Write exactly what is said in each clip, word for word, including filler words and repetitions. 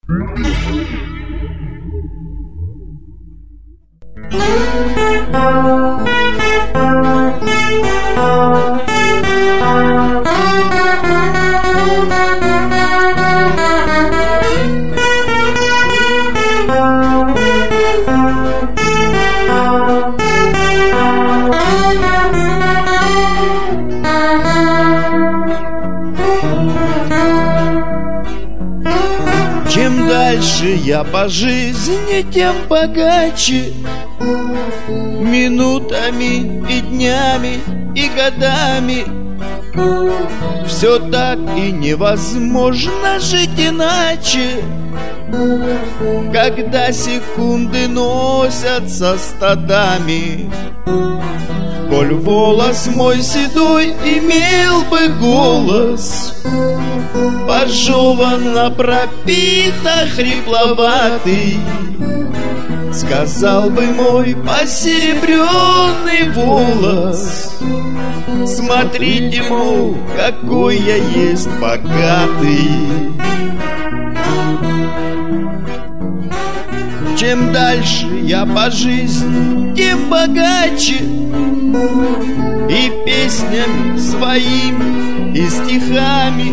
Чем дальше я по жизни, тем богаче. Минутами и днями и годами. Все так и невозможно жить иначе, когда секунды носятся стадами. Коль волос мой седой имел бы голос, пожеванно пропито хрипловатый, сказал бы мой посеребренный волос: смотрите, мол, какой я есть богатый. Чем дальше я по жизни, тем богаче. И песнями своими, и стихами.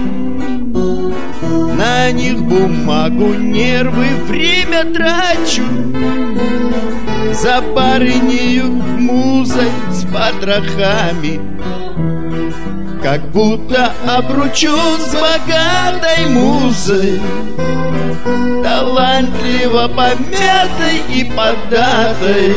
На них бумагу, нервы, время трачу. За барынею, музой с потрохами. Как будто обручен с богатой музой, талантливо помятой и податой.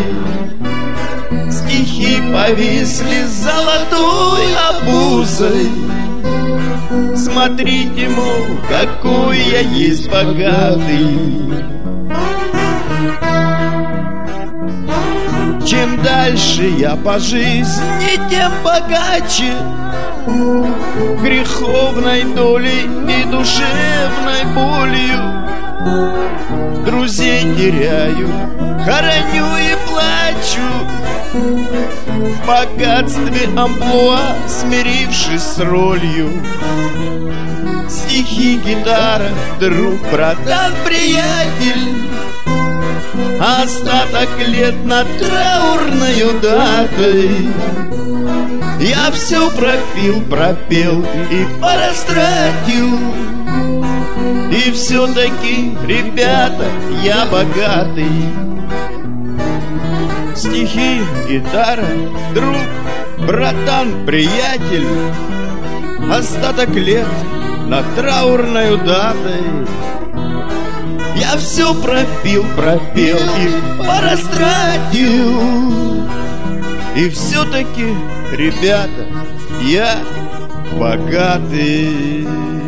Стихи повисли золотой обузой. Смотрите, мол, какой я есть богатый. Чем дальше я по жизни, тем богаче. Греховной долей и душевной болью. Друзей теряю, хороню и плачу. В богатстве амплуа, смирившись с ролью. Стихи, гитара, друг, братан, приятель. Остаток лет над траурною датой. Я все пропил, пропел и порастратил. И все-таки, ребята, я богатый. Стихи, гитара, друг, братан, приятель. Остаток лет над траурною датой. Я все пропил, пропел и порастратил. И все-таки, ребята, я богатый.